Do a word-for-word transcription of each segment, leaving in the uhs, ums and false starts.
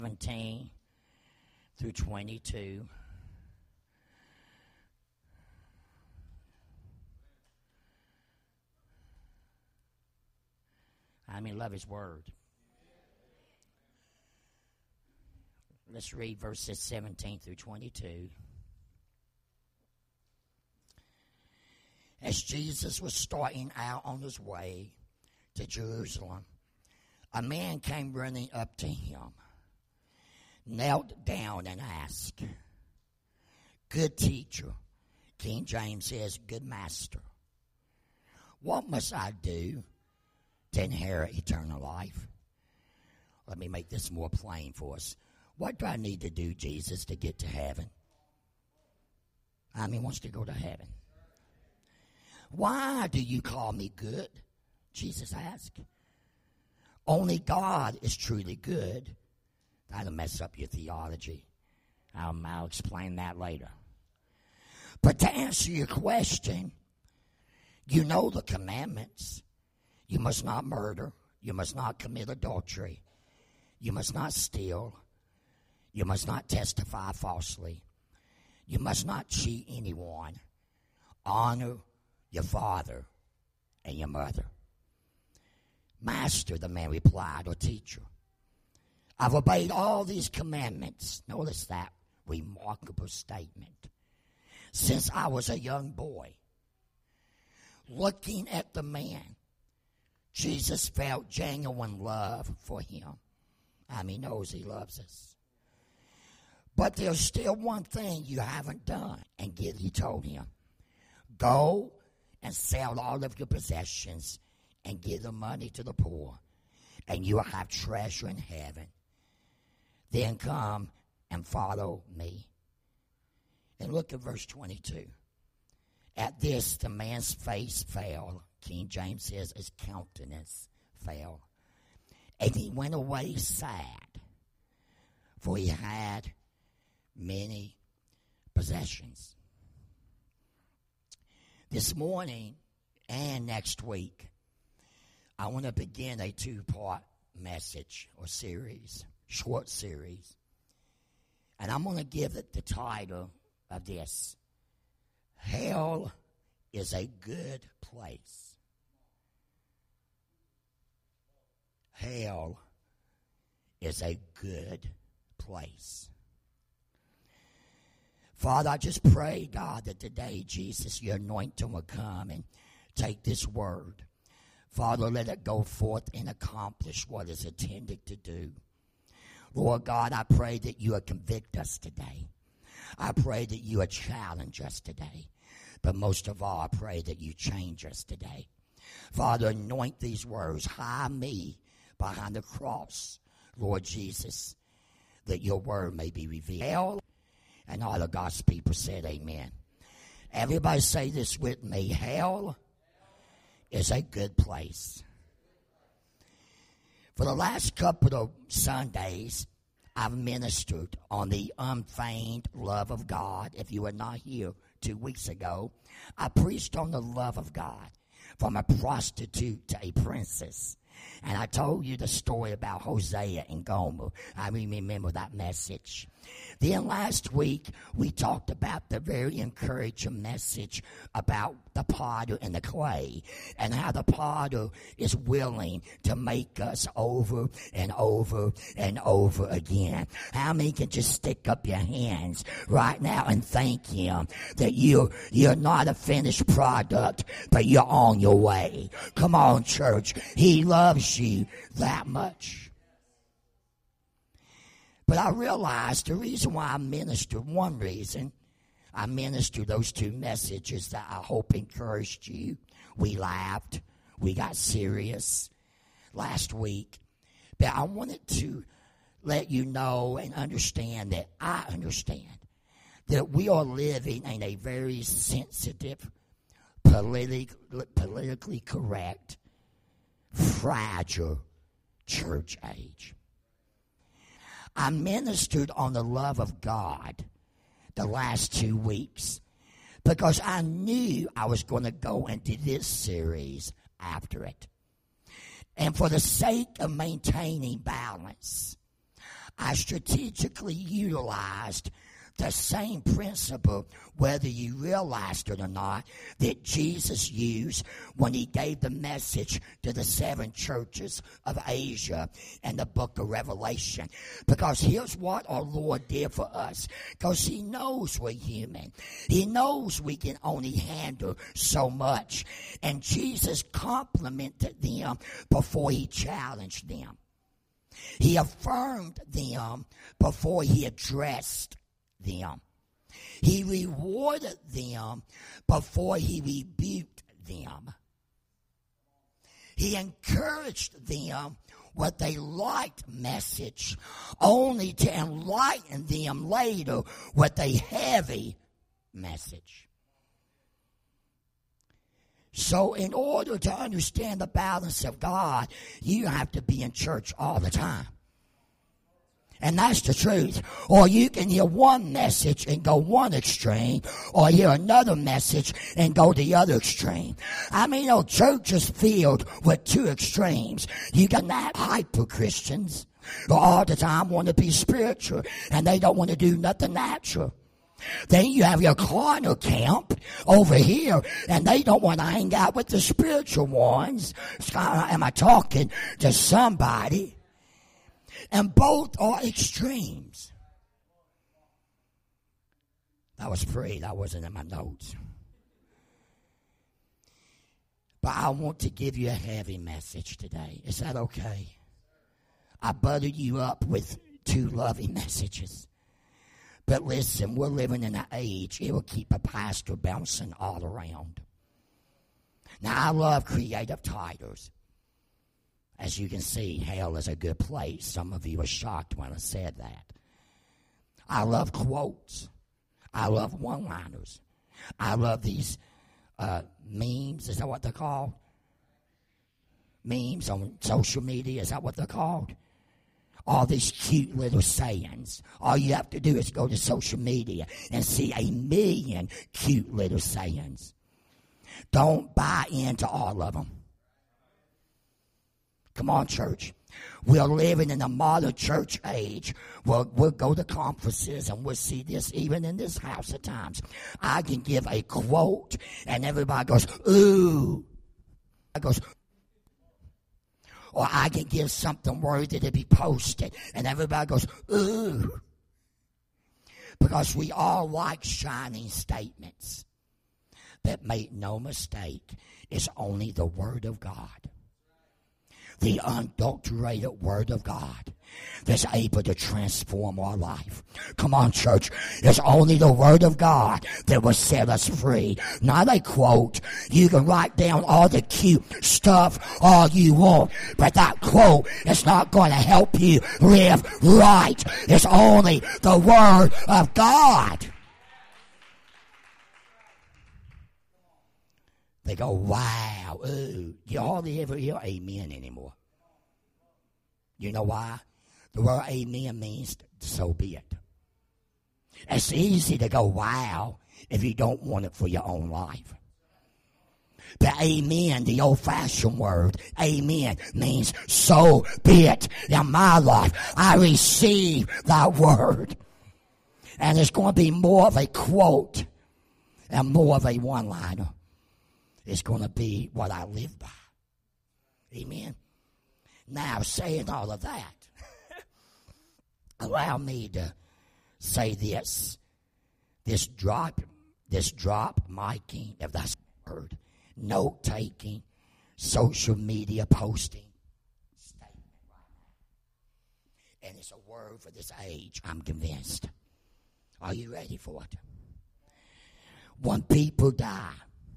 seventeen through twenty-two. I mean, love His Word. Let's read verses seventeen through twenty-two. As Jesus was starting out on His way to Jerusalem, a man came running up to Him, knelt down and asked, "Good teacher," King James says, "good master, what must I do to inherit eternal life?" Let me make this more plain for us. What do I need to do, Jesus, to get to heaven? I mean, wants to go to heaven. Why do you call me good? Jesus asked. Only God is truly good. That'll mess up your theology. Um, I'll explain that later. But to answer your question, you know the commandments. You must not murder. You must not commit adultery. You must not steal. You must not testify falsely. You must not cheat anyone. Honor your father and your mother. Master, the man replied, or teacher, I've obeyed all these commandments. Notice that remarkable statement. Since I was a young boy. Looking at the man, Jesus felt genuine love for him. I mean, he knows He loves us. But there's still one thing you haven't done. And He told him, go and sell all of your possessions and give the money to the poor, and you will have treasure in heaven. Then come and follow me. And look at verse twenty-two. At this, the man's face fell. King James says his countenance fell. And he went away sad, for he had many possessions. This morning and next week, I want to begin a two-part message or series, short series. And I'm going to give it the title of this: Hell is a Good Place. Hell is a good place. Father, I just pray, God, that today, Jesus, your anointing will come and take this word. Father, let it go forth and accomplish what is intended to do. Lord God, I pray that you will convict us today. I pray that you will challenge us today. But most of all, I pray that you change us today. Father, anoint these words. Hide me behind the cross, Lord Jesus, that your word may be revealed. And all of God's people said amen. Everybody say this with me. Hell is a good place. For the last couple of Sundays, I've ministered on the unfeigned love of God. If you were not here two weeks ago, I preached on the love of God from a prostitute to a princess. And I told you the story about Hosea and Gomer. I remember that message. Then last week, we talked about the very encouraging message about the potter and the clay, and how the potter is willing to make us over and over and over again. How many can just stick up your hands right now and thank Him that you're, you're not a finished product, but you're on your way? Come on, church. He loves you that much. But I realized the reason why I ministered, one reason I ministered those two messages that I hope encouraged you. We laughed. We got serious last week. But I wanted to let you know and understand that I understand that we are living in a very sensitive, politic, politically correct, fragile church age. I ministered on the love of God the last two weeks because I knew I was going to go into this series after it. And for the sake of maintaining balance, I strategically utilized the same principle, whether you realized it or not, that Jesus used when he gave the message to the seven churches of Asia in the book of Revelation. Because here's what our Lord did for us. Because he knows we're human. He knows we can only handle so much. And Jesus complimented them before he challenged them. He affirmed them before he addressed them. He rewarded them before he rebuked them. He encouraged them with a light message, only to enlighten them later with a heavy message. So in order to understand the balance of God, you have to be in church all the time. And that's the truth. Or you can hear one message and go one extreme, or hear another message and go the other extreme. I mean, you know, church is filled with two extremes. You got that hyper Christians who all the time want to be spiritual, and they don't want to do nothing natural. Then you have your carnal camp over here, and they don't want to hang out with the spiritual ones. Am I talking to somebody? And both are extremes. That was free. That wasn't in my notes. But I want to give you a heavy message today. Is that okay? I buttered you up with two loving messages. But listen, we're living in an age, it will keep a pastor bouncing all around. Now, I love creative titles. As you can see, hell is a good place. Some of you were shocked when I said that. I love quotes. I love one-liners. I love these uh, memes. Is that what they're called? Memes on social media. Is that what they're called? All these cute little sayings. All you have to do is go to social media and see a million cute little sayings. Don't buy into all of them. Come on, church. We're living in a modern church age. We'll, we'll go to conferences and we'll see this even in this house at times. I can give a quote and everybody goes, ooh. I goes, or I can give something worthy to be posted and everybody goes, ooh. Because we all like shining statements. But make no mistake, it's only the Word of God. The unadulterated Word of God that's able to transform our life. Come on, church. It's only the Word of God that will set us free. Not a quote. You can write down all the cute stuff all you want, but that quote is not going to help you live right. It's only the Word of God. They go, wow, ooh. You hardly ever hear amen anymore. You know why? The word amen means so be it. It's easy to go, wow, if you don't want it for your own life. But amen, the old-fashioned word, amen, means so be it in my life. I receive that word. And it's going to be more of a quote and more of a one-liner. It's going to be what I live by. Amen. Now, saying all of that, allow me to say this. This drop, this drop miking, if that's a word, note-taking, social media posting statement right now. And it's a word for this age, I'm convinced. Are you ready for it? When people die,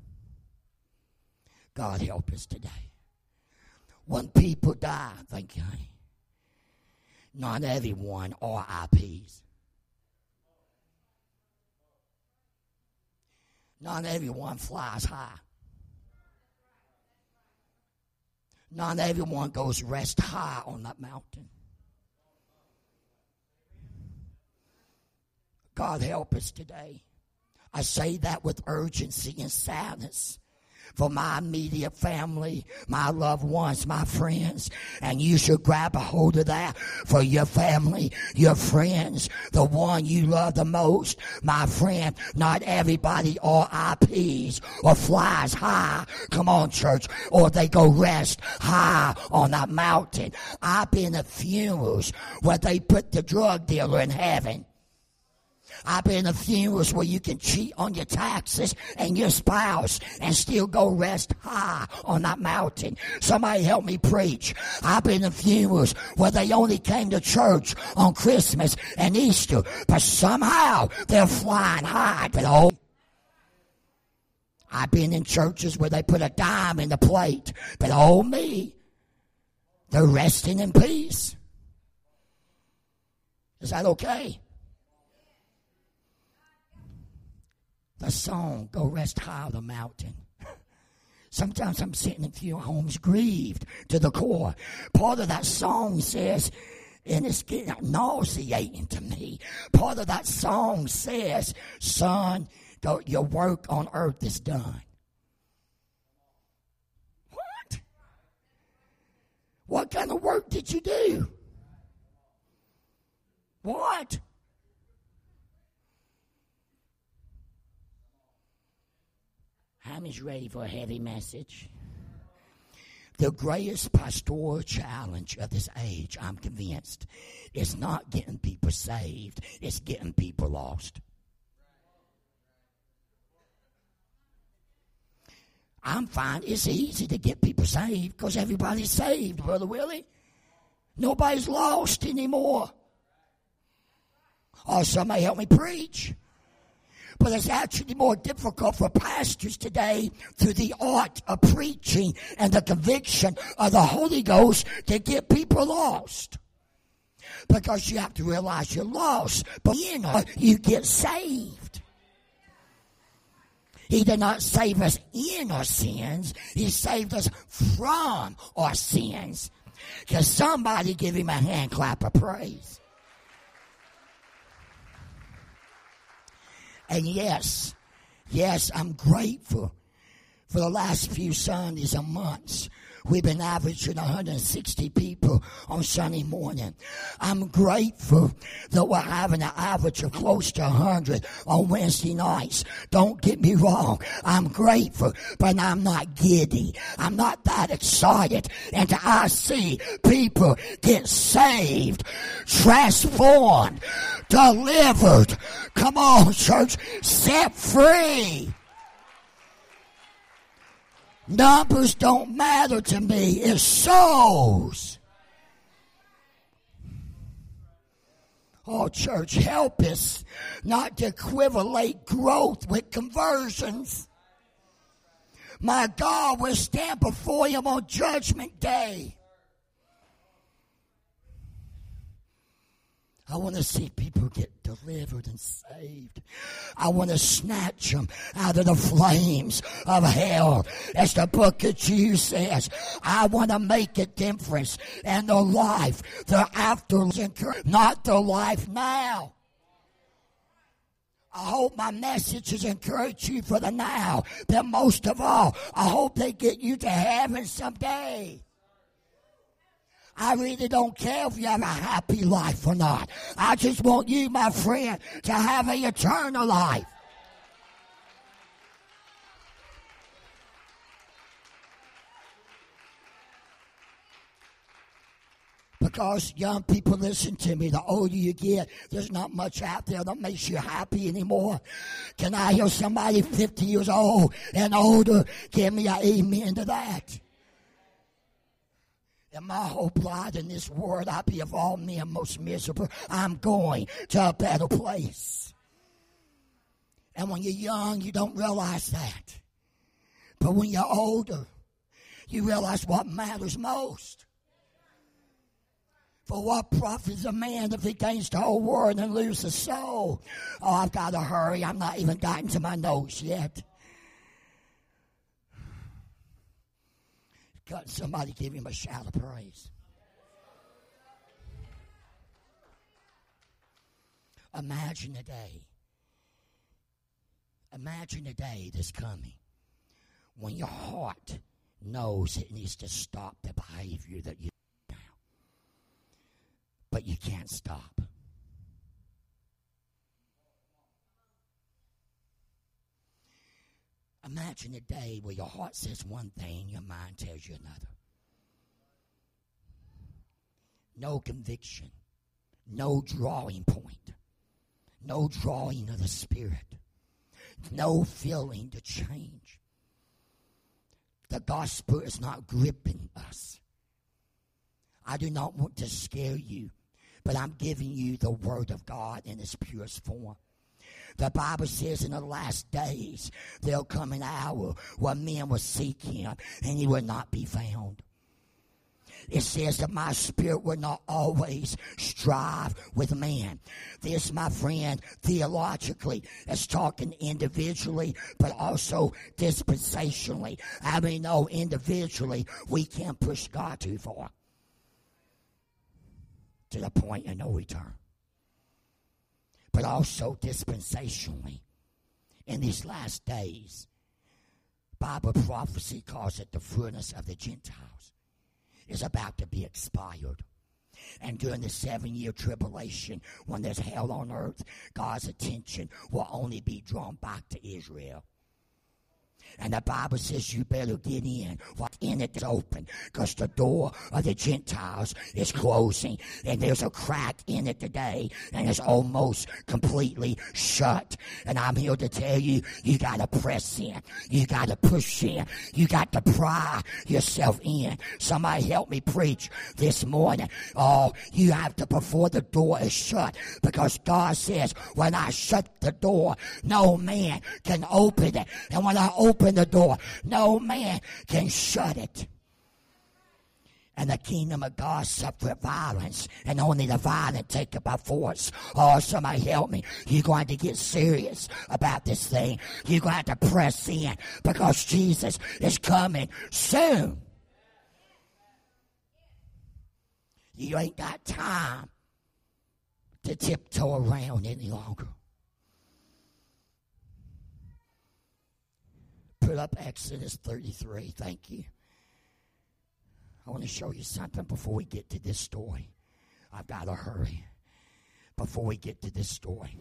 God help us today. When people die, thank you, honey. Not everyone R I Ps. Not everyone flies high. Not everyone goes rest high on that mountain. God help us today. I say that with urgency and sadness. for my immediate family, my loved ones, my friends. And you should grab a hold of that for your family, your friends, the one you love the most. My friend, not everybody R I Ps or flies high. Come on, church. Or they go rest high on that mountain. I've been at funerals where they put the drug dealer in heaven. I've been at funerals where you can cheat on your taxes and your spouse and still go rest high on that mountain. Somebody help me preach. I've been at funerals where they only came to church on Christmas and Easter, but somehow they're flying high. But oh, I've been in churches where they put a dime in the plate, but oh me, they're resting in peace. Is that okay? The song, Go Rest High on the Mountain. Sometimes I'm sitting in funeral homes grieved to the core. Part of that song says, and it's getting nauseating to me, part of that song says, son, go, your work on earth is done. What? What kind of work did you do? What? How many's ready for a heavy message? The greatest pastoral challenge of this age, I'm convinced, is not getting people saved. It's getting people lost. I'm finding it's easy to get people saved because everybody's saved, Brother Willie. Nobody's lost anymore. Or somebody help me preach. But it's actually more difficult for pastors today through the art of preaching and the conviction of the Holy Ghost to get people lost. Because you have to realize you're lost, but you know you get saved. He did not save us in our sins. He saved us from our sins. Can somebody give him a hand clap of praise? And yes, yes, I'm grateful for the last few Sundays and months. We've been averaging one hundred sixty people on Sunday morning. I'm grateful that we're having an average of close to one hundred on Wednesday nights. Don't get me wrong. I'm grateful, but I'm not giddy. I'm not that excited until I see people get saved, transformed, delivered. Come on, church, set free. Numbers don't matter to me. It's souls. Oh, church, help us not to equivalate growth with conversions. My God will stand before him on Judgment Day. I want to see people get delivered and saved. I want to snatch them out of the flames of hell. As the book of Jude says, I want to make a difference in the life, the after, not the life now. I hope my messages encourage you for the now, but most of all, I hope they get you to heaven someday. I really don't care if you have a happy life or not. I just want you, my friend, to have an eternal life. Because young people, listen to me, the older you get, there's not much out there that makes you happy anymore. Can I hear somebody fifty years old and older give me an amen to that? And my hope lies in this world. I be of all men most miserable. I'm going to a better place. And when you're young, you don't realize that. But when you're older, you realize what matters most. For what profits a man if he gains the whole world and loses his soul? Oh, I've got to hurry. I'm not even gotten to my notes yet. God, somebody give him a shout of praise. Imagine a day. Imagine a day that's coming when your heart knows it needs to stop the behavior that you do now, but you can't stop. Imagine a day where your heart says one thing, your mind tells you another. No conviction, no drawing point, no drawing of the Spirit, no feeling to change. The gospel is not gripping us. I do not want to scare you, but I'm giving you the Word of God in its purest form. The Bible says in the last days there'll come an hour where men will seek Him and He will not be found. It says that my spirit will not always strive with man. This, my friend, theologically is talking individually, but also dispensationally. I mean, no, individually, we can't push God too far to the point of no return. But also dispensationally, in these last days, Bible prophecy calls it the fullness of the Gentiles is about to be expired. And during the seven-year tribulation, when there's hell on earth, God's attention will only be drawn back to Israel. And the Bible says you better get in. What's in it is open, because the door of the Gentiles is closing. And there's a crack in it today, and it's almost completely shut. And I'm here to tell you, you got to press in. You got to push in. You got to pry yourself in. Somebody help me preach this morning. Oh, you have to, before the door is shut, because God says, when I shut the door, no man can open it. And when I open the door, no man can shut it. And the kingdom of God suffereth violence, and only the violent take it by force. Oh, somebody help me. You're going to get serious about this thing. You're going to have to press in, because Jesus is coming soon. You ain't got time to tiptoe around any longer. Put up Exodus thirty-three. Thank you. I want to show you something before we get to this story. I've got to hurry before we get to this story.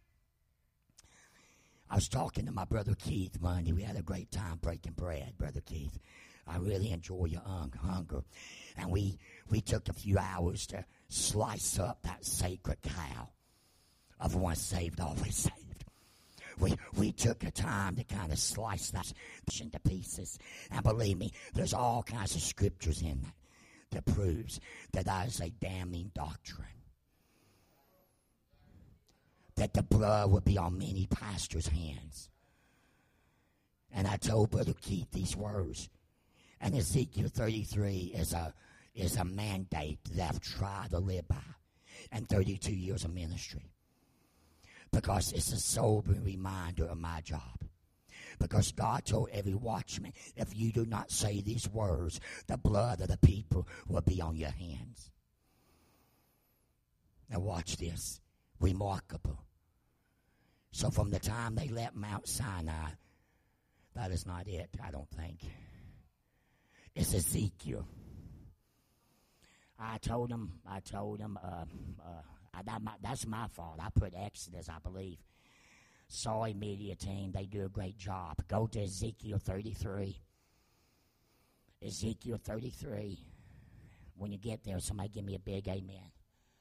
I was talking to my brother Keith Monday. We had a great time breaking bread, Brother Keith. I really enjoy your hunger. And we, we took a few hours to slice up that sacred cow of once saved, always saved. We we took a time to kind of slice that into pieces. And believe me, there's all kinds of scriptures in that that proves that that is a damning doctrine. That the blood would be on many pastors' hands. And I told Brother Keith these words. And Ezekiel thirty-three is a is a mandate that I've tried to live by in thirty-two years of ministry. Because it's a sobering reminder of my job. Because God told every watchman, if you do not say these words, the blood of the people will be on your hands. Now watch this. Remarkable. So from the time they left Mount Sinai, that is not it, I don't think. It's Ezekiel. I told him, I told him, uh, uh, I, that, my, that's my fault. I put Exodus, I believe. Sorry, media team. They do a great job. Go to Ezekiel thirty-three. Ezekiel thirty-three. When you get there, somebody give me a big amen.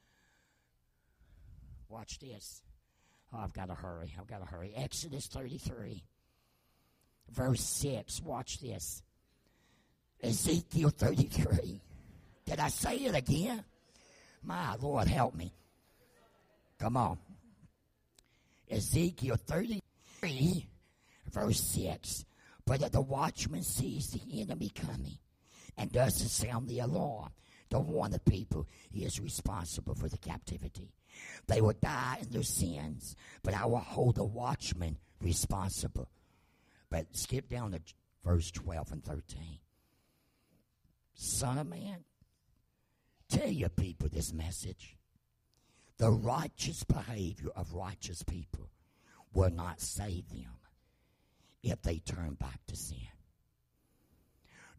Watch this. Oh, I've got to hurry. I've got to hurry. Exodus thirty-three. Verse six. Watch this. Ezekiel thirty-three. Did I say it again? My Lord, help me. Come on. Ezekiel thirty-three, verse six. But if the watchman sees the enemy coming and doesn't sound the alarm to warn the people, he is responsible for the captivity. They will die in their sins, but I will hold the watchman responsible. But skip down to verse twelve and thirteen. Son of man, tell your people this message. The righteous behavior of righteous people will not save them if they turn back to sin.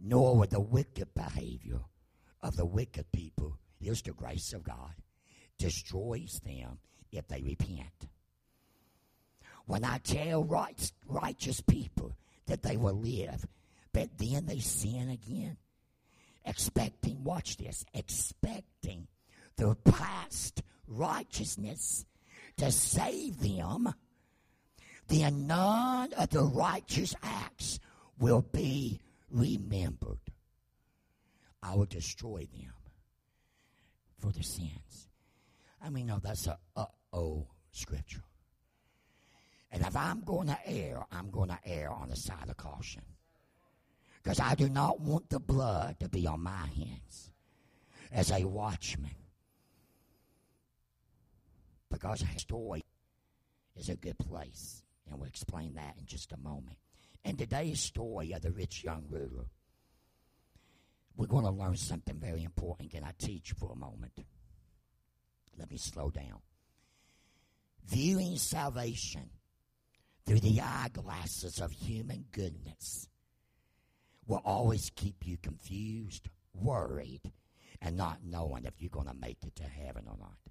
nor with the wicked behavior of the wicked people. Here's the grace of God. Destroys them if they repent. When I tell right, righteous people that they will live, but then they sin again, expecting, watch this, expecting their past righteousness to save them, then none of the righteous acts will be remembered. I will destroy them for their sins. I mean, no, that's a uh-oh scripture. And if I'm going to err, I'm going to err on the side of caution. Because I do not want the blood to be on my hands as a watchman. Because a story is a good place. And we'll explain that in just a moment. In today's story of the rich young ruler, we're going to learn something very important. Can I teach for a moment? Let me slow down. Viewing salvation through the eyeglasses of human goodness will always keep you confused, worried, and not knowing if you're going to make it to heaven or not.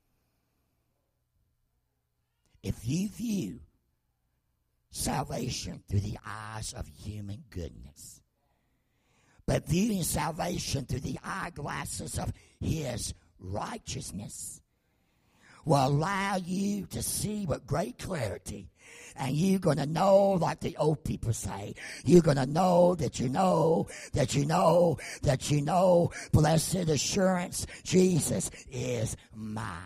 If you view salvation through the eyes of human goodness, but viewing salvation through the eyeglasses of his righteousness will allow you to see with great clarity. And you're going to know, like the old people say, you're going to know that you know, that you know, that you know, blessed assurance, Jesus is mine.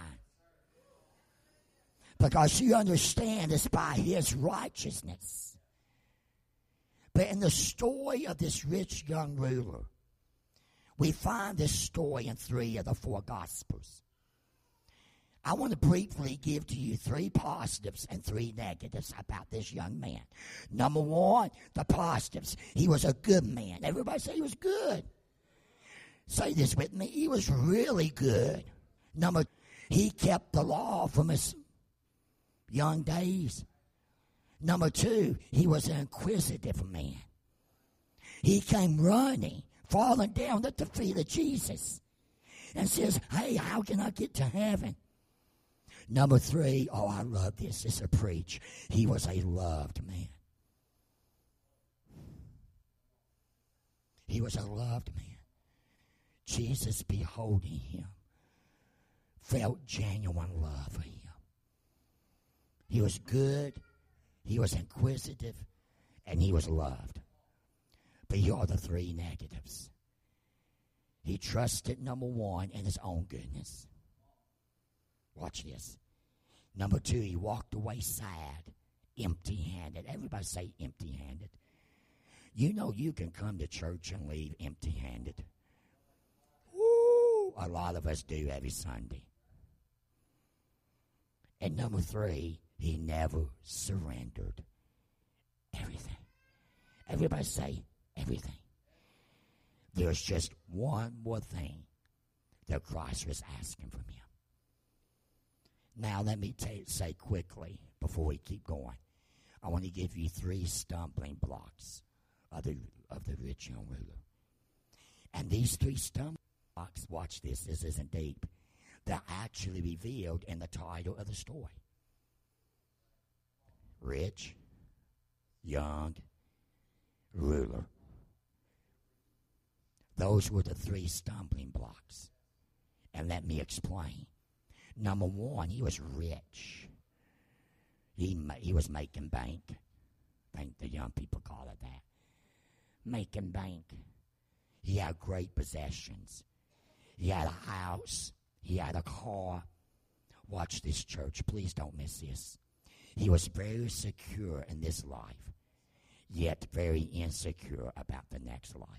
Because you understand it's by his righteousness. But in the story of this rich young ruler, we find this story in three of the four Gospels. I want to briefly give to you three positives and three negatives about this young man. Number one, the positives. He was a good man. Everybody say he was good. Say this with me. He was really good. Number, he kept the law from his young days. Number two, he was an inquisitive man. He came running, falling down at the feet of Jesus, and says, hey, how can I get to heaven? Number three, oh, I love this. It's a preach. He was a loved man. He was a loved man. Jesus, beholding him, felt genuine love for him. He was good, he was inquisitive, and he was loved. But here are the three negatives. He trusted, number one, in his own goodness. Watch this. Number two, he walked away sad, empty-handed. Everybody say empty-handed. You know you can come to church and leave empty-handed. Woo! A lot of us do every Sunday. And number three, he never surrendered everything. Everybody say everything. There's just one more thing that Christ was asking from him. Now, let me t- say quickly, before we keep going, I want to give you three stumbling blocks of the, of the rich young ruler. And these three stumbling blocks, watch this, this isn't deep, they're actually revealed in the title of the story. Rich, young, ruler. Those were the three stumbling blocks. And let me explain. Number one, he was rich. He he was making bank. I think the young people call it that. Making bank. He had great possessions. He had a house. He had a car. Watch this, church. Please don't miss this. He was very secure in this life, yet very insecure about the next life.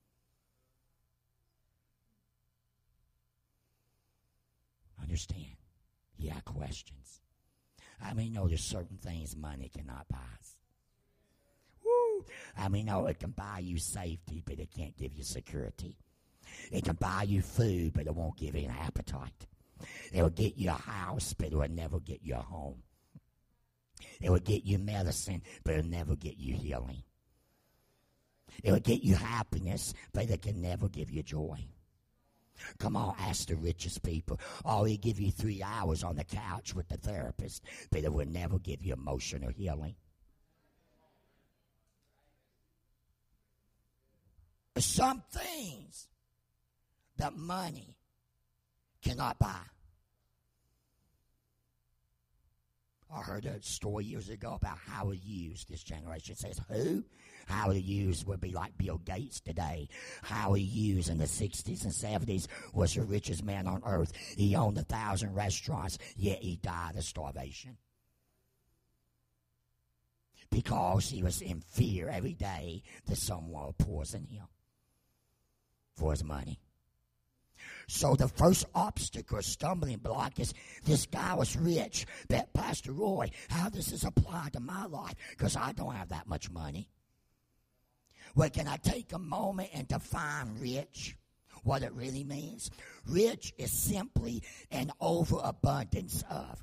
Understand? He had questions. I mean, no, there's certain things money cannot buy. Woo! I mean, no, it can buy you safety, but it can't give you security. It can buy you food, but it won't give you an appetite. It will get you a house, but it will never get you a home. It will get you medicine, but it will never get you healing. It'll get you happiness, but it can never give you joy. Come on, ask the richest people. Oh, he'll give you three hours on the couch with the therapist, but it will never give you emotional healing. There's some things that money cannot buy. I heard a story years ago about Howard Hughes. This generation says, who? Howard Hughes would be like Bill Gates today. Howard Hughes in the sixties and seventies was the richest man on earth. He owned a thousand restaurants, yet he died of starvation. Because he was in fear every day that someone would poison him for his money. So the first obstacle, stumbling block, is this guy was rich. But Pastor Roy, how does this apply to my life? Because I don't have that much money. Well, can I take a moment and define rich? What it really means? Rich is simply an overabundance of.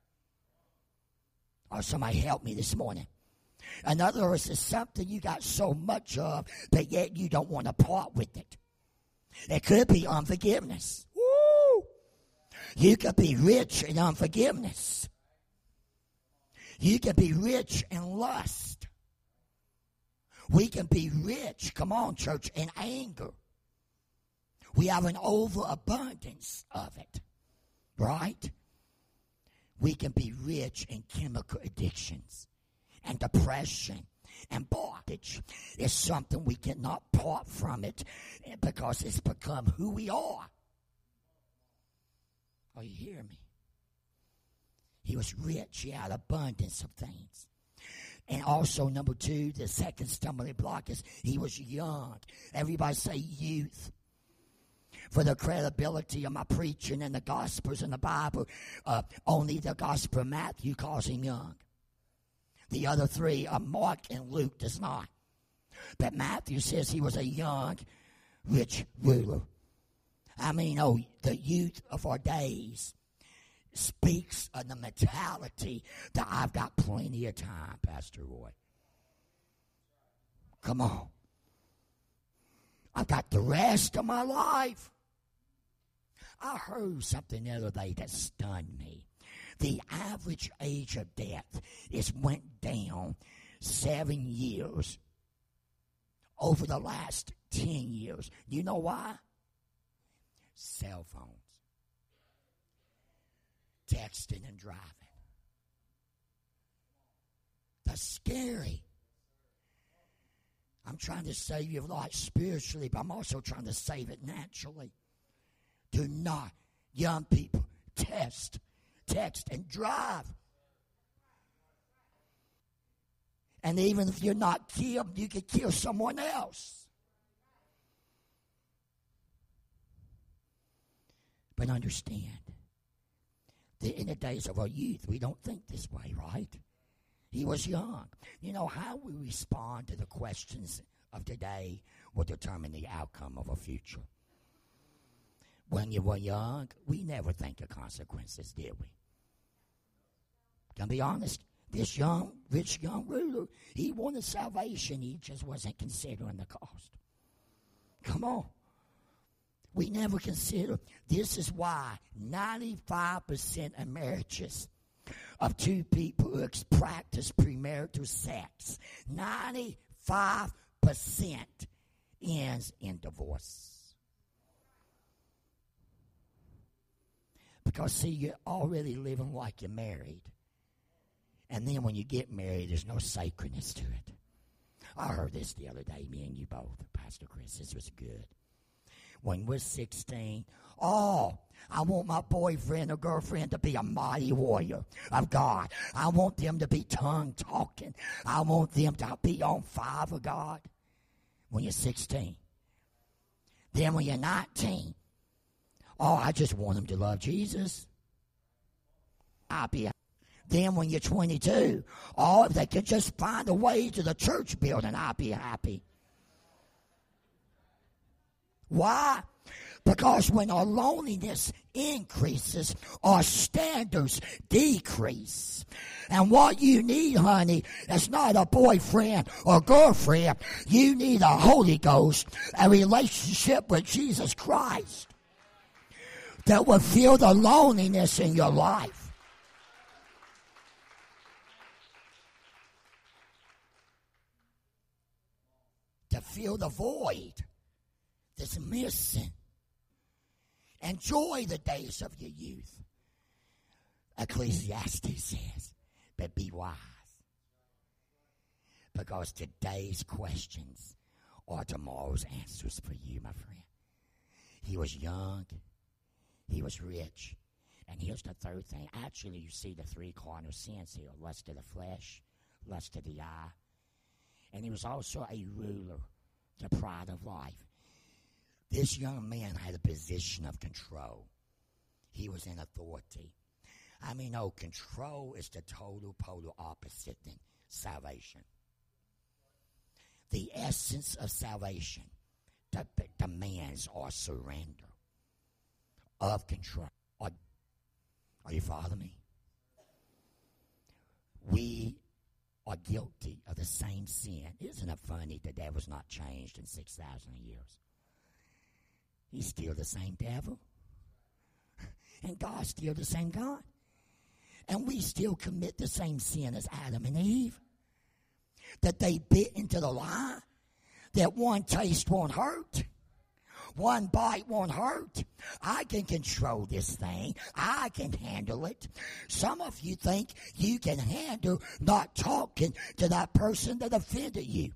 Oh, somebody help me this morning. In other words, it's something you got so much of, but yet you don't want to part with it. It could be unforgiveness. Woo! You could be rich in unforgiveness. You can be rich in lust. We can be rich, come on, church, in anger. We have an overabundance of it, right? We can be rich in chemical addictions and depression. And bondage is something we cannot part from it because it's become who we are. Are you hearing me? He was rich. He had abundance of things. And also, number two, the second stumbling block is he was young. Everybody say youth. For the credibility of my preaching and the Gospels and the Bible, uh, only the Gospel of Matthew calls him young. The other three, uh, Mark and Luke, does not. But Matthew says he was a young, rich ruler. I mean, oh, the youth of our days speaks of the mentality that I've got plenty of time, Pastor Roy. Come on. I've got the rest of my life. I heard something the other day that stunned me. The average age of death is went down seven years over the last ten years. You know why? Cell phones. Texting and driving. That's scary. I'm trying to save your life spiritually, but I'm also trying to save it naturally. Do not, young people, test. Text and drive. And even if you're not killed, you could kill someone else. But understand that in the days of our youth, we don't think this way, right? He was young. You know, how we respond to the questions of today will determine the outcome of our future. When you were young, we never think of consequences, did we? Can I be honest? This young, rich young ruler, he wanted salvation. He just wasn't considering the cost. Come on. We never consider. This is why ninety-five percent of marriages of two people who practice premarital sex, ninety-five percent ends in divorce. Because, see, you're already living like you're married. And then when you get married, there's no sacredness to it. I heard this the other day, me and you both, Pastor Chris. This was good. When we're sixteen, oh, I want my boyfriend or girlfriend to be a mighty warrior of God. I want them to be tongue-talking. I want them to be on fire for God when you're sixteen. Then when you're nineteen, oh, I just want them to love Jesus. I'll be Then when you're twenty-two, oh, if they could just find a way to the church building, I'll be happy. Why? Because when our loneliness increases, our standards decrease. And what you need, honey, is not a boyfriend or girlfriend. You need a Holy Ghost, a relationship with Jesus Christ that will fill the loneliness in your life. To fill the void that's missing. Enjoy the days of your youth. Ecclesiastes says, but be wise. Because today's questions are tomorrow's answers for you, my friend. He was young. He was rich. And here's the third thing. Actually, you see the three cardinal sins here. Lust of the flesh, lust of the eye. And he was also a ruler, the pride of life. This young man had a position of control. He was in authority. I mean, no, control is the total polar opposite than salvation. The essence of salvation de- demands our surrender of control. Are, are you following me? We are guilty of the same sin. Isn't it funny the devil's not changed in six thousand years? He's still the same devil. And God's still the same God. And we still commit the same sin as Adam and Eve. That they bit into the lie. That one taste won't hurt. One bite won't hurt. I can control this thing. I can handle it. Some of you think you can handle not talking to that person that offended you.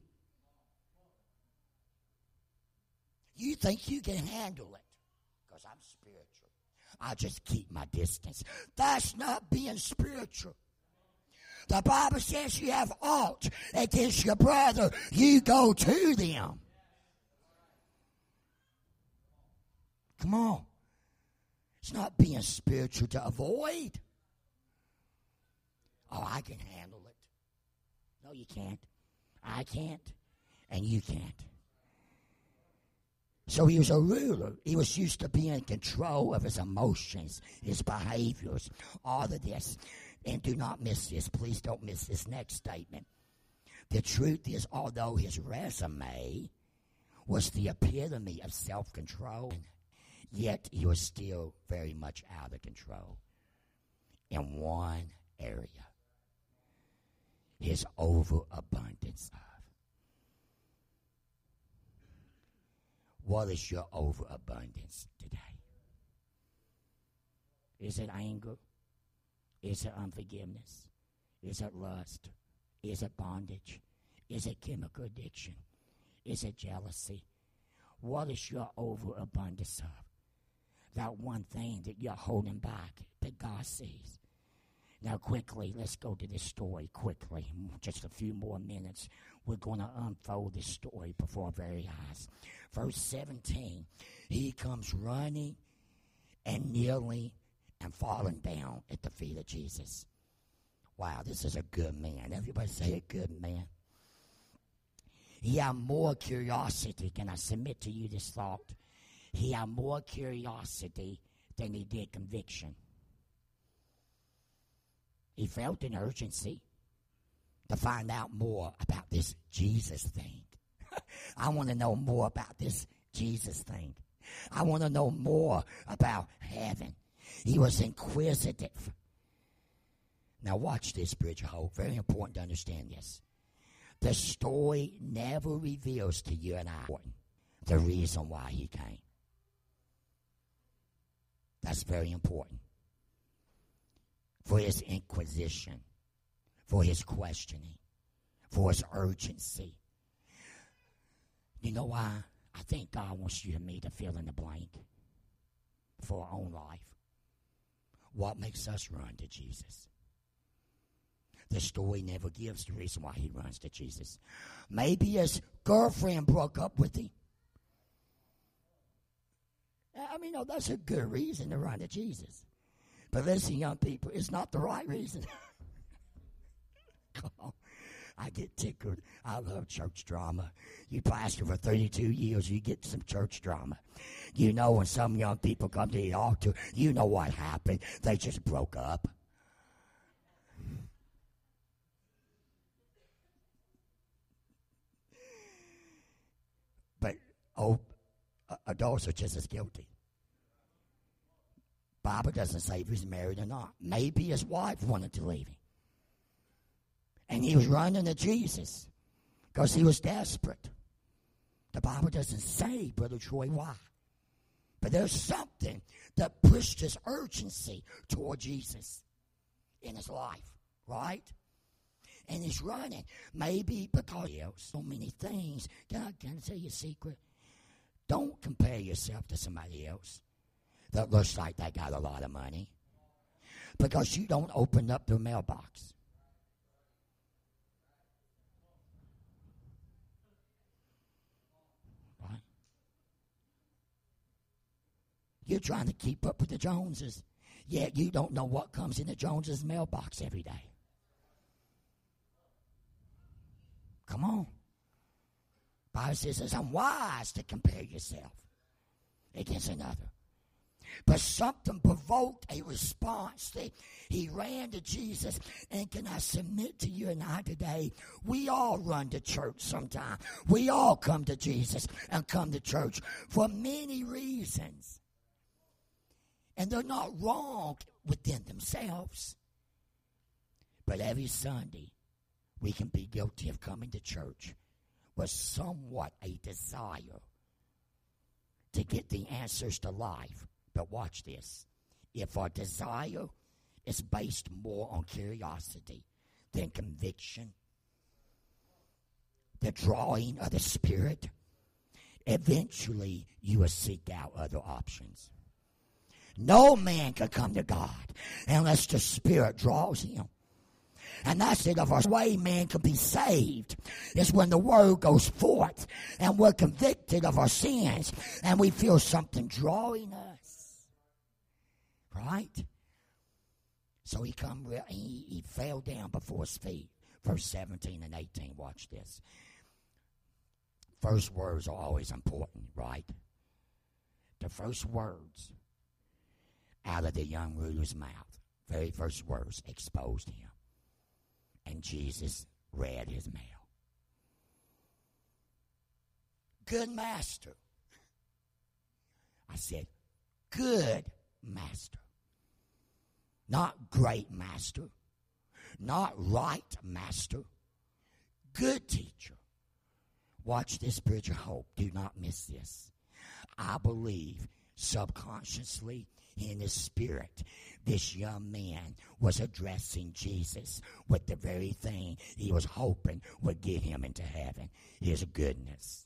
You think you can handle it because I'm spiritual. I just keep my distance. That's not being spiritual. The Bible says you have aught against your brother, you go to them. Come on. It's not being spiritual to avoid. Oh, I can handle it. No, you can't. I can't. And you can't. So he was a ruler. He was used to being in control of his emotions, his behaviors, all of this. And do not miss this. Please don't miss this next statement. The truth is, although his resume was the epitome of self-control, yet he was still very much out of control in one area. His overabundance of. What is your overabundance today? Is it anger? Is it unforgiveness? Is it lust? Is it bondage? Is it chemical addiction? Is it jealousy? What is your overabundance of? That one thing that you're holding back that God sees. Now, quickly, let's go to this story quickly. Just a few more minutes. We're going to unfold this story before our very eyes. Verse seventeen, he comes running and kneeling and falling down at the feet of Jesus. Wow, this is a good man. Everybody say a good man. He had more curiosity. Can I submit to you this thought? He had more curiosity than he did conviction. He felt an urgency to find out more about this Jesus thing. I want to know more about this Jesus thing. I want to know more about heaven. He was inquisitive. Now watch this, Bridge of Hope. Very important to understand this. The story never reveals to you and I the reason why he came. That's very important. For his inquisition, for his questioning, for his urgency. You know why? I think God wants you and me to fill in the blank for our own life. What makes us run to Jesus? The story never gives the reason why he runs to Jesus. Maybe his girlfriend broke up with him. I mean, no, that's a good reason to run to Jesus. But listen, young people, it's not the right reason. Come on. I get tickled. I love church drama. You pastor for thirty-two years, you get some church drama. You know when some young people come to the altar, you know what happened. They just broke up. But, oh, adults are just as guilty. Bible doesn't say if he's married or not. Maybe his wife wanted to leave him. And he was running to Jesus because he was desperate. The Bible doesn't say, Brother Troy, why. But there's something that pushed his urgency toward Jesus in his life, right? And he's running. Maybe because he has so many things. Can I, can I tell you a secret? Don't compare yourself to somebody else that looks like they got a lot of money. Because you don't open up their mailbox. Right? You're trying to keep up with the Joneses, yet you don't know what comes in the Joneses' mailbox every day. Come on. Bible says it's unwise to compare yourself against another. But something provoked a response. He, he ran to Jesus. And can I submit to you and I today, we all run to church sometime. We all come to Jesus and come to church for many reasons. And they're not wrong within themselves. But every Sunday, we can be guilty of coming to church with somewhat a desire to get the answers to life. But watch this. If our desire is based more on curiosity than conviction, the drawing of the Spirit, eventually you will seek out other options. No man can come to God unless the Spirit draws him. And that's it. Of our way man can be saved is when the word goes forth and we're convicted of our sins and we feel something drawing us. Right? So he come real, he, he fell down before his feet. Verse seventeen and eighteen, watch this. First words are always important, right? The first words out of the young ruler's mouth, very first words exposed him. And Jesus read his mail. Good master. I said, good master. Not great master. Not right master. Good teacher. Watch this, Bridge of Hope. Do not miss this. I believe subconsciously in his spirit, this young man was addressing Jesus with the very thing he was hoping would get him into heaven, his goodness.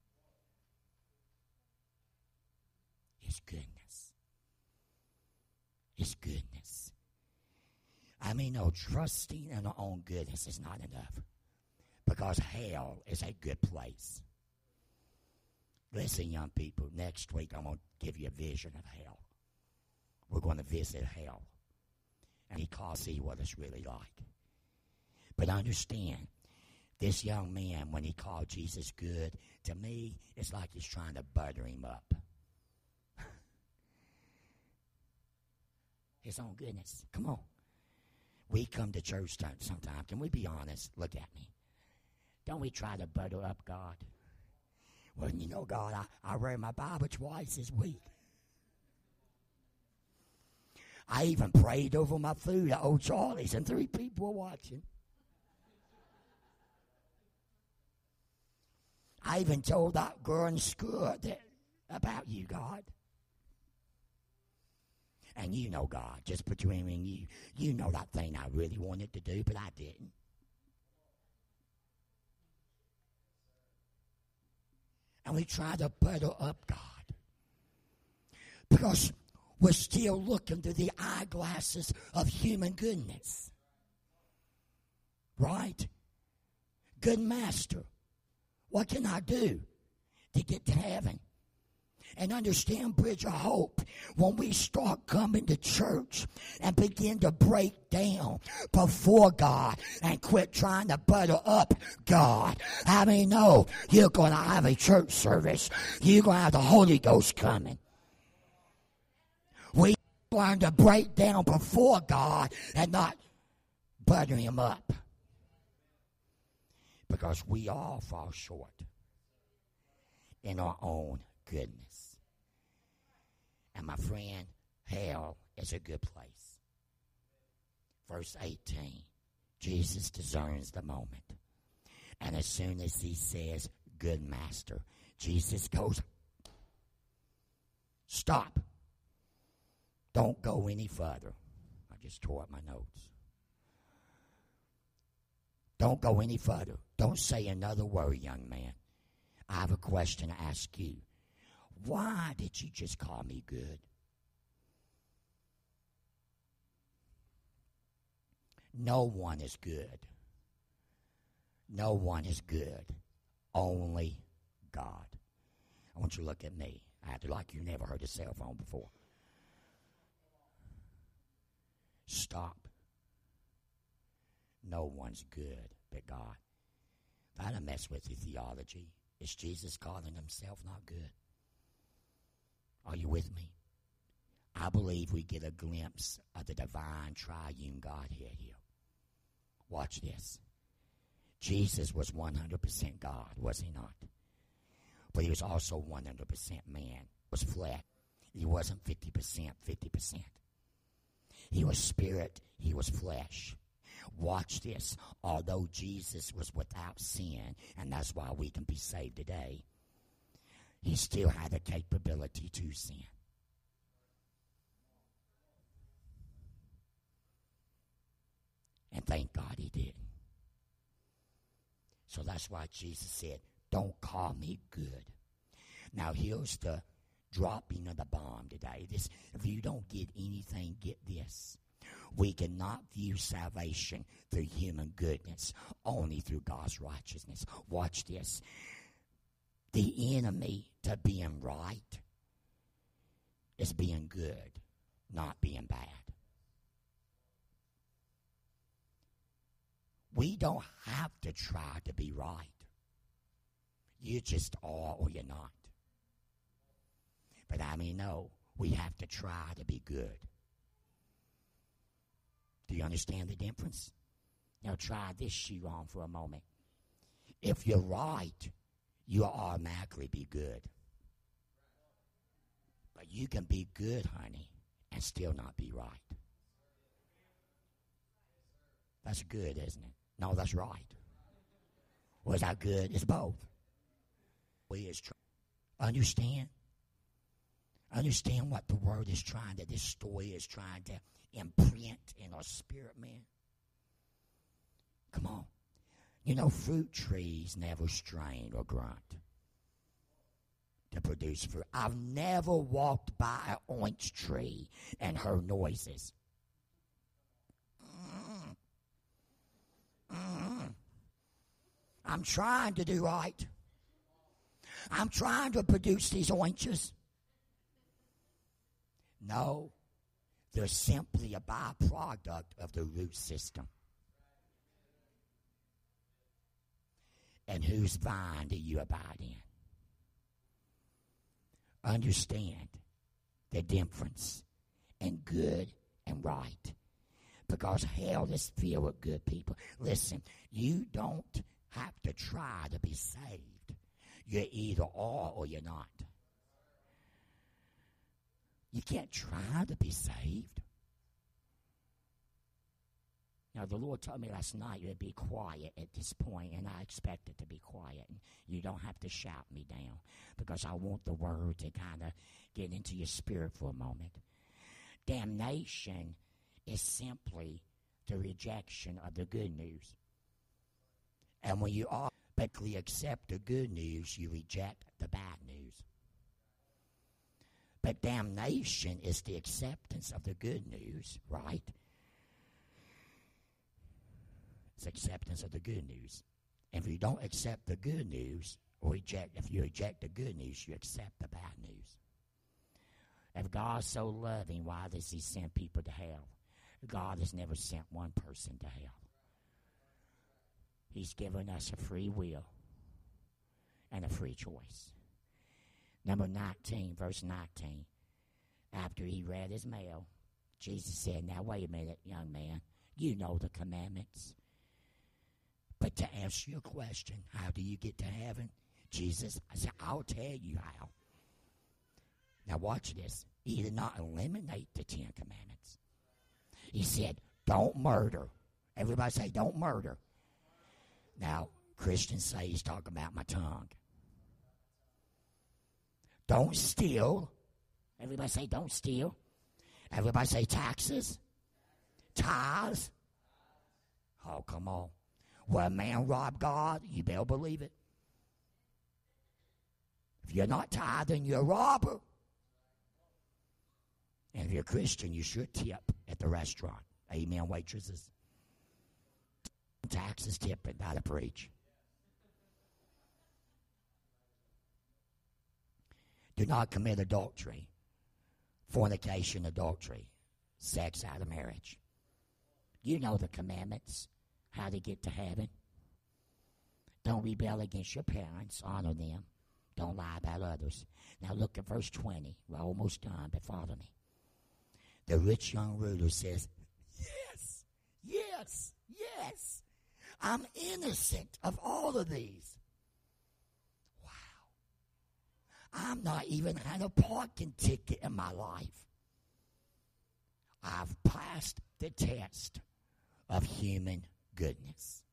His goodness. His goodness. I mean, no, trusting in our own goodness is not enough. Because hell is a good place. Listen, young people, next week I'm going to give you a vision of hell. We're going to visit hell. And he can't see what it's really like. But understand, this young man, when he called Jesus good, to me, it's like he's trying to butter him up. His own goodness. Come on. We come to church sometime. Can we be honest? Look at me. Don't we try to butter up God? Well, you know, God, I, I read my Bible twice this week. I even prayed over my food at Old Charlie's, and three people were watching. I even told that girl in school that, about you, God. And you know, God, just between me and you, you know that thing I really wanted to do, but I didn't. And we try to butter up God. Because we're still looking through the eyeglasses of human goodness. Right? Good master, what can I do to get to heaven? And understand, Bridge of Hope, when we start coming to church and begin to break down before God and quit trying to butter up God, I mean, no, you're going to have a church service. You're going to have the Holy Ghost coming. We learn to break down before God and not butter him up. Because we all fall short in our own goodness. And my friend, hell is a good place. Verse eighteen, Jesus discerns the moment. And as soon as he says, good master, Jesus goes, stop. Don't go any further. I just tore up my notes. Don't go any further. Don't say another word, young man. I have a question to ask you. Why did you just call me good? No one is good. No one is good. Only God. I want you to look at me. I acted like you never heard a cell phone before. Stop. No one's good but God. If I don't mess with your theology, is Jesus calling himself not good? Are you with me? I believe we get a glimpse of the divine triune Godhead here. Watch this. Jesus was one hundred percent God, was he not? But he was also one hundred percent man. He was flesh. He wasn't fifty percent, fifty percent. He was spirit, he was flesh. Watch this. Although Jesus was without sin, and that's why we can be saved today, he still had the capability to sin. And thank God he did. So that's why Jesus said, don't call me good. Now here's the dropping of the bomb today. This, if you don't get anything, get this. We cannot view salvation through human goodness, only through God's righteousness. Watch this. The enemy to being right is being good, not being bad. We don't have to try to be right. You just are or you're not. But I mean, no, we have to try to be good. Do you understand the difference? Now try this shoe on for a moment. If you're right, you'll automatically be good. But you can be good, honey, and still not be right. That's good, isn't it? No, that's right. Was that good? It's both. We is try- understand? Understand what the word is trying to, this story is trying to imprint in our spirit, man. Come on. You know, fruit trees never strain or grunt to produce fruit. I've never walked by an orange tree and heard noises. Mm. Mm. I'm trying to do right. I'm trying to produce these oranges. No, they're simply a byproduct of the root system. And whose vine do you abide in? Understand the difference in good and right. Because hell is filled with good people. Listen, you don't have to try to be saved. You either are or you're not. You can't try to be saved. Now, the Lord told me last night to be quiet at this point, and I expected to be quiet. And you don't have to shout me down because I want the word to kind of get into your spirit for a moment. Damnation is simply the rejection of the good news. And when you automatically accept the good news, you reject the bad news. But damnation is the acceptance of the good news, right? It's acceptance of the good news. If you don't accept the good news, or reject, if you reject the good news, you accept the bad news. If God's so loving, why does he send people to hell? God has never sent one person to hell. He's given us a free will and a free choice. Number nineteen, verse nineteen. After he read his mail, Jesus said, now wait a minute, young man. You know the commandments. But to answer your question, how do you get to heaven? Jesus, I said, I'll tell you how. Now watch this. He did not eliminate the Ten Commandments. He said, don't murder. Everybody say, don't murder. Now, Christians say he's talking about my tongue. Don't steal. Everybody say, don't steal. Everybody say, taxes. Tithes. Oh, come on. Will a man rob God? You better believe it. If you're not tithing, you're a robber. And if you're a Christian, you should tip at the restaurant. Amen, waitresses. Taxes, tipping, not a preach. Do not commit adultery, fornication, adultery, sex out of marriage. You know the commandments, how to get to heaven. Don't rebel against your parents. Honor them. Don't lie about others. Now look at verse twenty. We're almost done, but follow me. The rich young ruler says, yes, yes, yes. I'm innocent of all of these. Wow. I'm not even had a parking ticket in my life. I've passed the test of human goodness.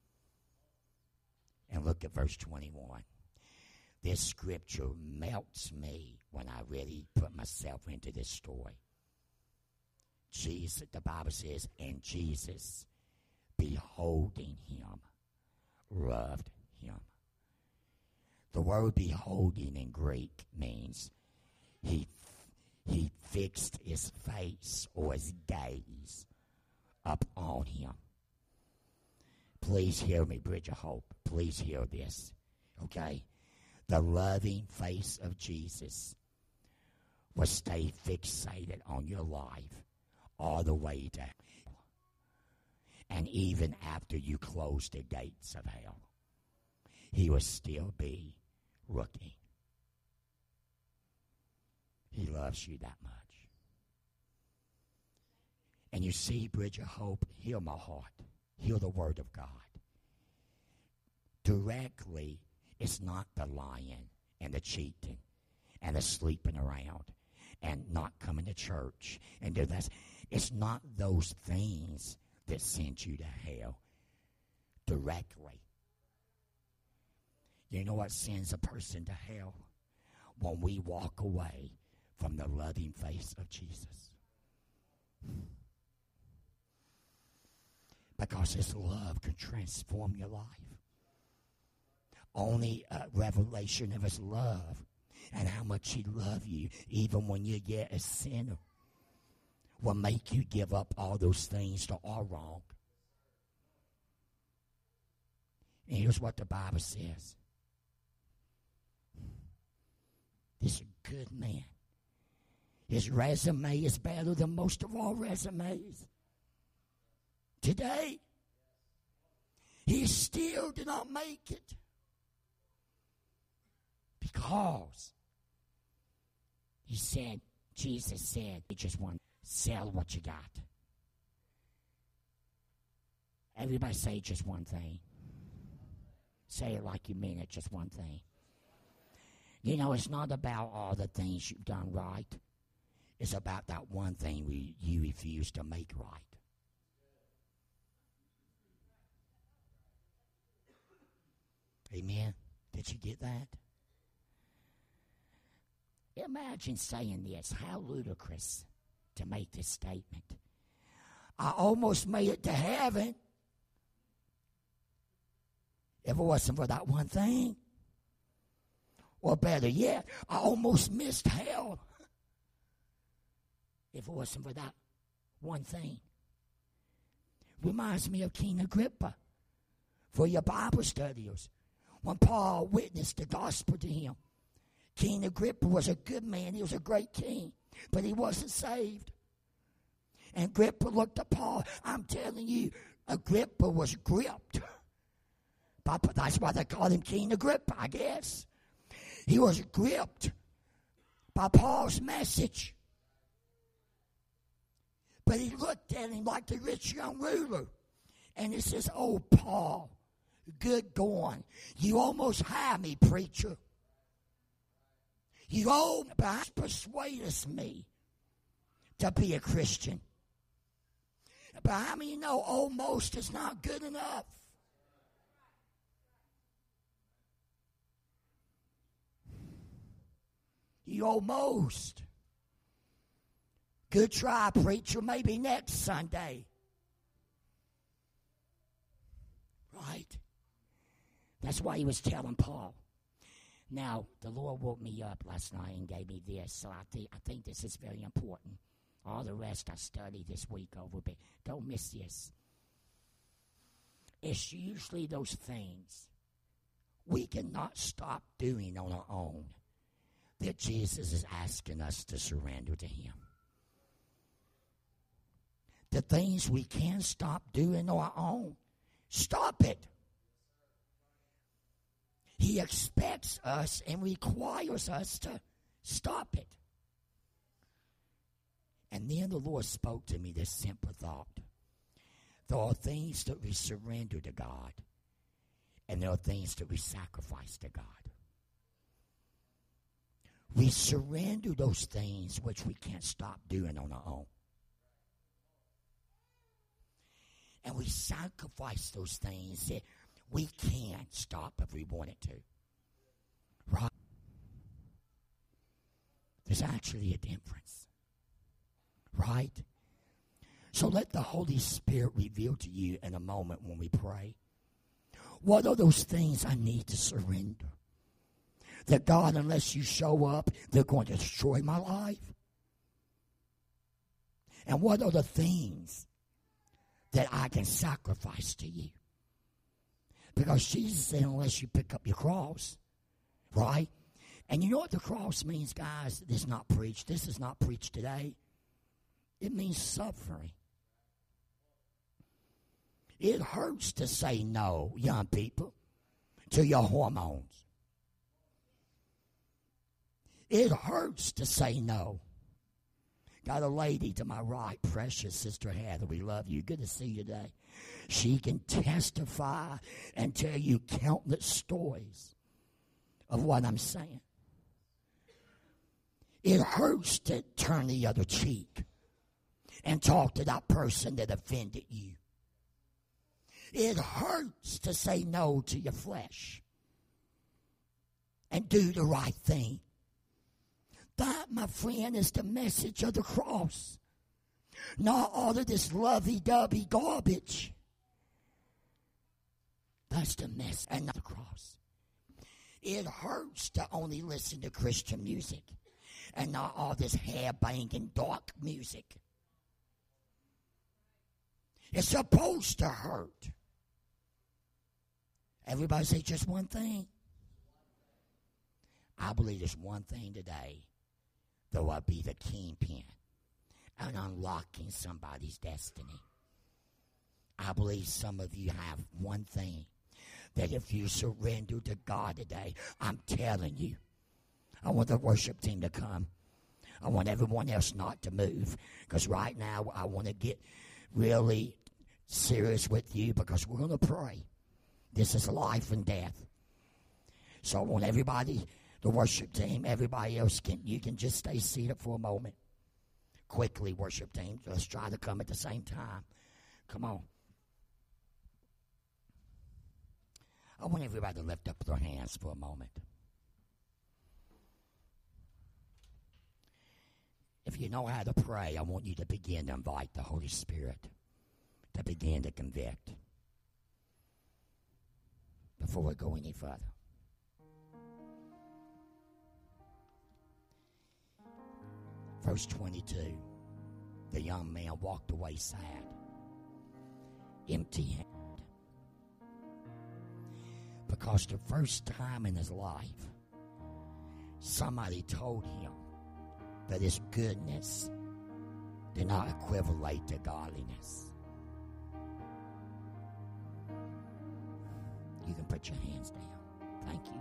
And look at verse twenty-one. This scripture melts me when I really put myself into this story. Jesus, the Bible says, and Jesus, beholding him, loved him. The word beholding in Greek means he he fixed his face or his gaze up on him. Please hear me, Bridge of Hope. Please hear this, okay? The loving face of Jesus will stay fixated on your life all the way to hell. And even after you close the gates of hell, he will still be looking. He loves you that much. And you see, Bridge of Hope, hear my heart. Hear the word of God. Directly, it's not the lying and the cheating and the sleeping around and not coming to church and do that. It's not those things that send you to hell directly. You know what sends a person to hell? When we walk away from the loving face of Jesus. Because his love can transform your life. Only a revelation of his love and how much he loves you, even when you get a sinner, will make you give up all those things that are wrong. And here's what the Bible says. This is a good man. His resume is better than most of our resumes. Today, he still did not make it. Because he said, Jesus said, he just want to sell what you got. Everybody say just one thing. Say it like you mean it, just one thing. You know, it's not about all the things you've done right. It's about that one thing we, you refuse to make right. Amen? Did you get that? Imagine saying this. How ludicrous to make this statement. I almost made it to heaven if it wasn't for that one thing. Or better yet, I almost missed hell if it wasn't for that one thing. Reminds me of King Agrippa for your Bible studies. When Paul witnessed the gospel to him, King Agrippa was a good man. He was a great king, but he wasn't saved. And Agrippa looked at Paul. I'm telling you, Agrippa was gripped. That's why they called him King Agrippa, I guess. He was gripped by Paul's message. But he looked at him like the rich young ruler. And he says, oh, Paul, good going. You almost had me, preacher. You almost persuaded me to be a Christian. But how many know almost is not good enough? You almost. Good try, preacher. Maybe next Sunday. Right? That's why he was telling Paul. Now, the Lord woke me up last night and gave me this, so I think I think this is very important. All the rest I studied this week over, but don't miss this. It's usually those things we cannot stop doing on our own that Jesus is asking us to surrender to him. The things we can't stop doing on our own, stop it. He expects us and requires us to stop it. And then the Lord spoke to me this simple thought. There are things that we surrender to God, and there are things that we sacrifice to God. We surrender those things which we can't stop doing on our own. And we sacrifice those things that we can't stop if we wanted to. Right? There's actually a difference. Right? So let the Holy Spirit reveal to you in a moment when we pray. What are those things I need to surrender? That God, unless you show up, they're going to destroy my life. And what are the things that I can sacrifice to you? Because Jesus said, unless you pick up your cross, right? And you know what the cross means, guys? This is not preached. This is not preached today. It means suffering. It hurts to say no, young people, to your hormones. It hurts to say no. Got a lady to my right, precious Sister Heather. We love you. Good to see you today. She can testify and tell you countless stories of what I'm saying. It hurts to turn the other cheek and talk to that person that offended you. It hurts to say no to your flesh and do the right thing. That, my friend, is the message of the cross. Not all of this lovey-dovey garbage. That's the message, and not the cross. It hurts to only listen to Christian music and not all this hair-banging dark music. It's supposed to hurt. Everybody say just one thing. I believe there's one thing today that will be the kingpin and unlocking somebody's destiny. I believe some of you have one thing that if you surrender to God today, I'm telling you, I want the worship team to come. I want everyone else not to move, because right now I want to get really serious with you, because we're going to pray. This is life and death. So I want everybody, the worship team, everybody else, can you can just stay seated for a moment. Quickly, worship team. Let's try to come at the same time. Come on. I want everybody to lift up their hands for a moment. If you know how to pray, I want you to begin to invite the Holy Spirit to begin to convict before we go any further. Verse twenty-two, the young man walked away sad, empty-handed. Because the first time in his life, somebody told him that his goodness did not equivalent to godliness. You can put your hands down. Thank you.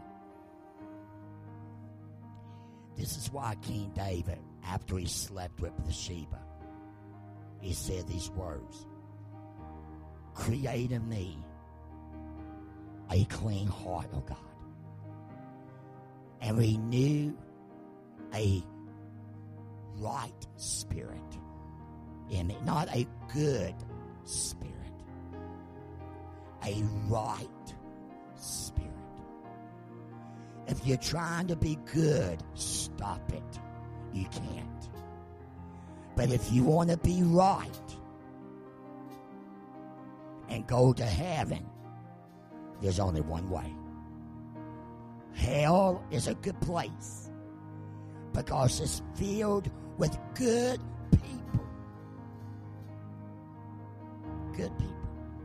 This is why King David, after he slept with Bathsheba, he said these words: create in me a clean heart, O God, and renew a right spirit in me. Not a good spirit, a right spirit. If you're trying to be good, stop it. You can't. But if you want to be right and go to heaven, there's only one way. Hell is a good place because it's filled with good people. Good people.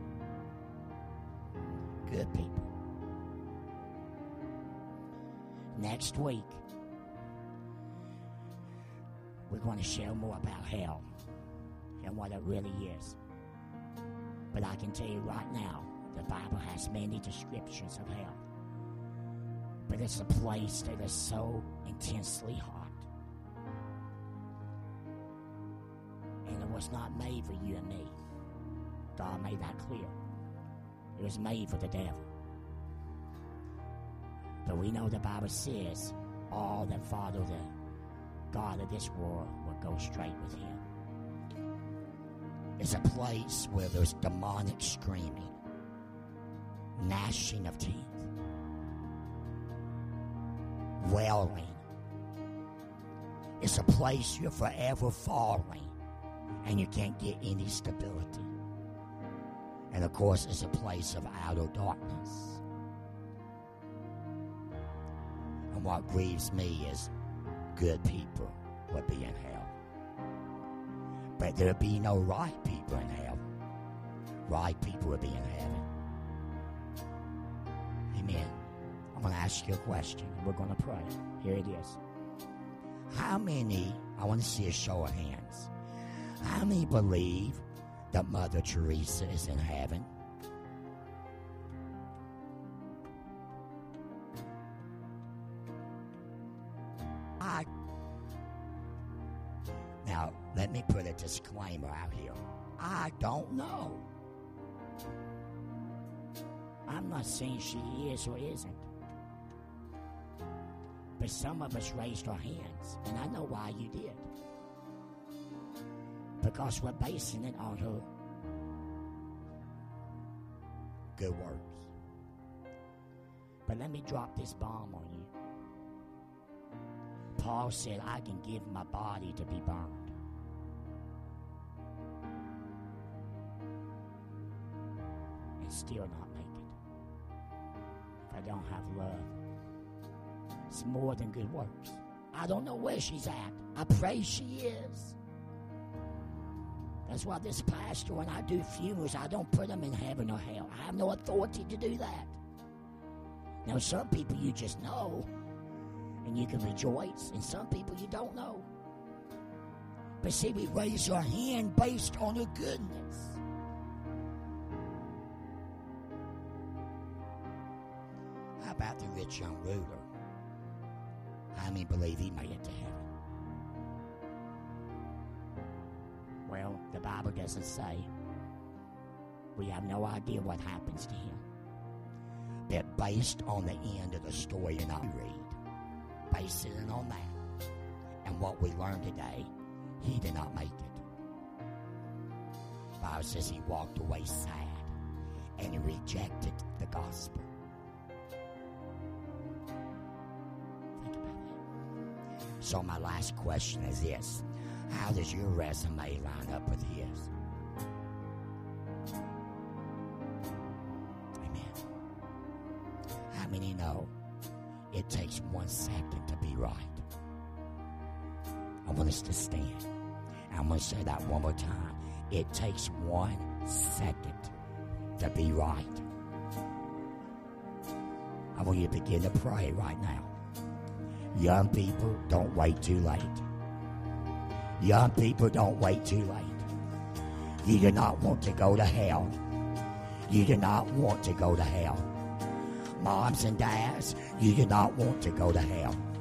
Good people. Next week, we're going to share more about hell and what it really is. But I can tell you right now, the Bible has many descriptions of hell. But it's a place that is so intensely hot. And it was not made for you and me. God made that clear. It was made for the devil. But we know the Bible says all that follow the God of this world will go straight with him. It's a place where there's demonic screaming, gnashing of teeth, wailing. It's a place you're forever falling and you can't get any stability. And of course, it's a place of outer darkness. And what grieves me is good people will be in hell. But there'll be no right people in hell. Right people will be in heaven. Amen. I'm going to ask you a question. We're going to pray. Here it is. How many, I want to see a show of hands. How many believe that Mother Teresa is in heaven? I, now, let me put a disclaimer out here. I don't know. I'm not saying she is or isn't. But some of us raised our hands, and I know why you did. Because we're basing it on her good works. But let me drop this bomb on you. Paul said, I can give my body to be burned. And still not make it. If I don't have love. It's more than good works. I don't know where she's at. I pray she is. That's why this pastor, when I do funerals, I don't put them in heaven or hell. I have no authority to do that. Now, some people you just know, and you can rejoice, and some people you don't know. But see, we raise our hand based on her goodness. How about the rich young ruler? How many believe he made it to heaven? Well, the Bible doesn't say. We have no idea what happens to him. But based on the end of the story that I read, based it on that, and what we learned today, he did not make it. The Bible says he walked away sad, and he rejected the gospel. Think about that. So my last question is this. How does your resume line up with his? Amen. How many know it takes one second to be right? I want us to stand. I'm going to say that one more time. It takes one second to be right. I want you to begin to pray right now. Young people, don't wait too late. Young people, don't wait too late. You do not want to go to hell. You do not want to go to hell. Moms and dads, you do not want to go to hell.